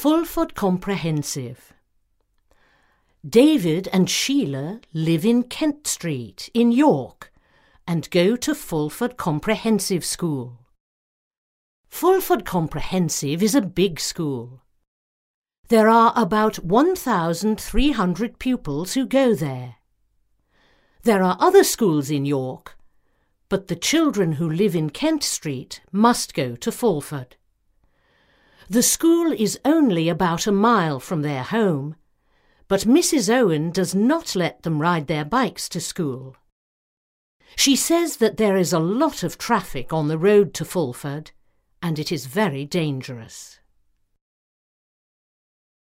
Fulford Comprehensive. David and Sheila live in Kent Street in York and go to Fulford Comprehensive School. Fulford Comprehensive is a big school. There are about 1,300 pupils who go there. There are other schools in York, but the children who live in Kent Street must go to Fulford. The school is only about a mile from their home, but Mrs. Owen does not let them ride their bikes to school. She says that there is a lot of traffic on the road to Fulford, and it is very dangerous.